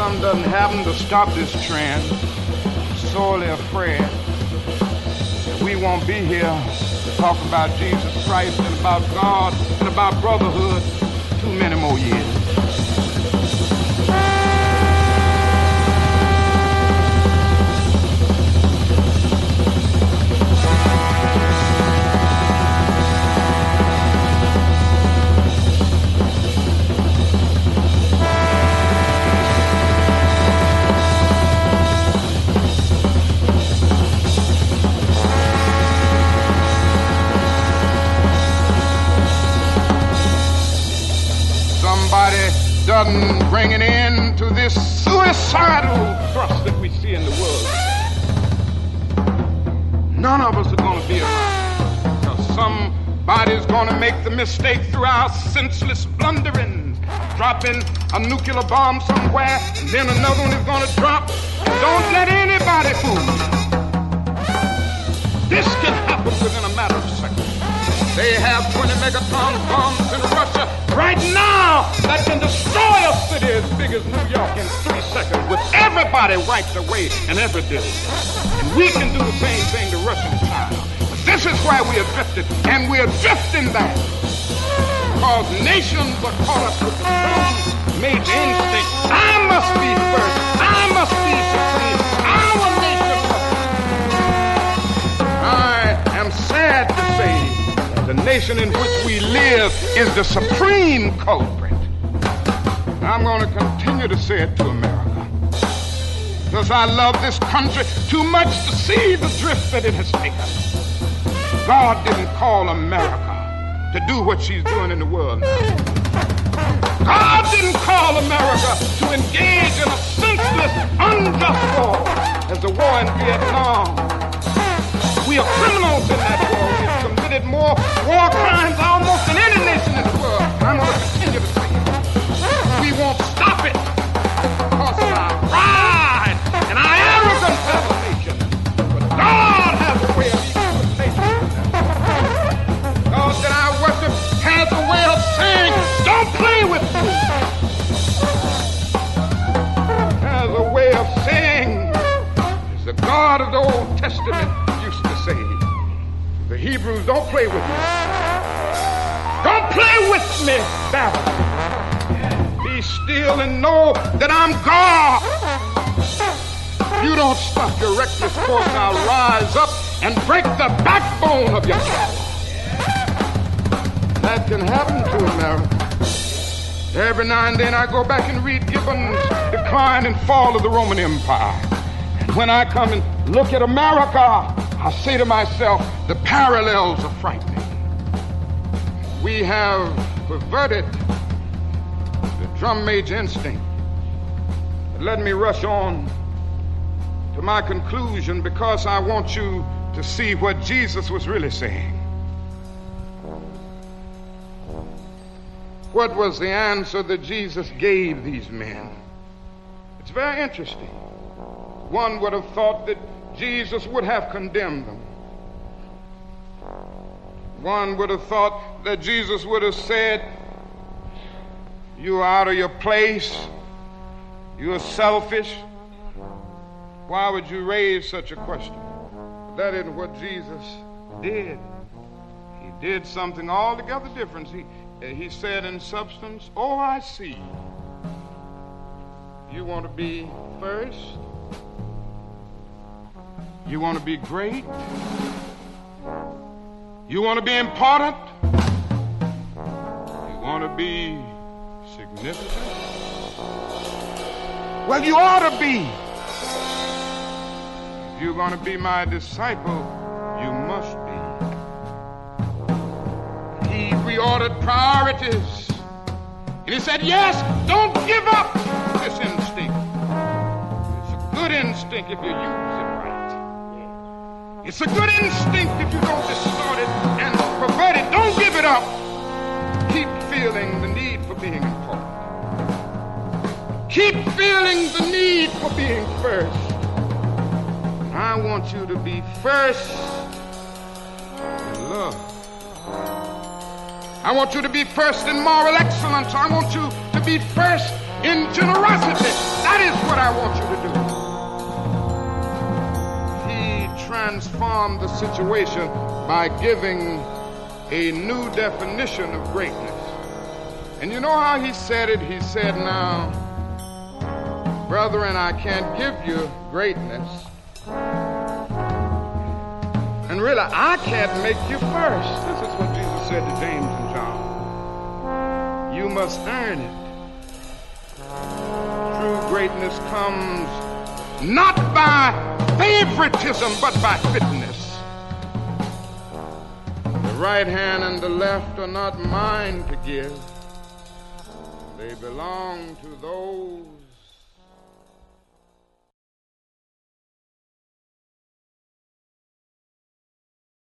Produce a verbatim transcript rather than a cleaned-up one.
Islam doesn't happen to stop this trend, I'm sorely afraid that we won't be here to talk about Jesus Christ and about God and about brotherhood too many more years. Doesn't bring an end to this suicidal thrust that we see in the world. None of us are going to be around because somebody's going to make the mistake through our senseless blunderings, dropping a nuclear bomb somewhere, and then another one is going to drop. And don't let anybody fool you. This can happen within a matter of seconds. They have twenty megaton bombs in Russia right now that can destroy a city as big as New York in three seconds with everybody wiped away and every distance. And we can do the same thing to Russia and China. But this is why we are drifted, and we are drifting back because nations are caught up with the drum major instinct. I must be first. I must be supreme. Our nation must be. I am sad to say the nation in which we live is the supreme culprit. I'm going to continue to say it to America because I love this country too much to see the drift that it has taken. God didn't call America to do what she's doing in the world now. God didn't call America to engage in a senseless, unjust war as the war in Vietnam. We are criminals in that war. We've committed more war crimes almost than any nation in the world. I'm going to continue to say it. We won't stop it because of our pride and our arrogance as a nation. But God has a way of equalization. God that I worship has a way of saying, don't play with me. Has a way of saying, it's the God of the Old Testament used to say. The Hebrews, don't play with me. Don't play with me, Babylon. Be still and know that I'm God. You don't stop your reckless course, I'll rise up and break the backbone of your cattle. That can happen to America. Every now and then I go back and read Gibbon's Decline and Fall of the Roman Empire. And when I come and look at America, I say to myself, the parallels are frightening. We have perverted the drum major instinct. But let me rush on to my conclusion because I want you to see what Jesus was really saying. What was the answer that Jesus gave these men? It's very interesting. One would have thought that Jesus would have condemned them. One would have thought that Jesus would have said, you are out of your place. You are selfish. Why would you raise such a question? But that isn't what Jesus did. He did something altogether different. He, he said in substance, oh, I see. You want to be first? You want to be great? You want to be important? You want to be significant? Well, you ought to be. If you're going to be my disciple, you must be. He reordered priorities. And he said, yes, don't give up this instinct. It's a good instinct if you use it right. It's a good instinct if you don't distort it and pervert it. Don't give it up. Keep feeling the need for being important. Keep feeling the need for being first. I want you to be first in love. I want you to be first in moral excellence. I want you to be first in generosity. That is transformed the situation by giving a new definition of greatness. And you know how he said it? He said, now, brethren, I can't give you greatness. And really, I can't make you first. This is what Jesus said to James and John. You must earn it. True greatness comes not by favoritism, but by fitness. The right hand and the left are not mine to give. They belong to those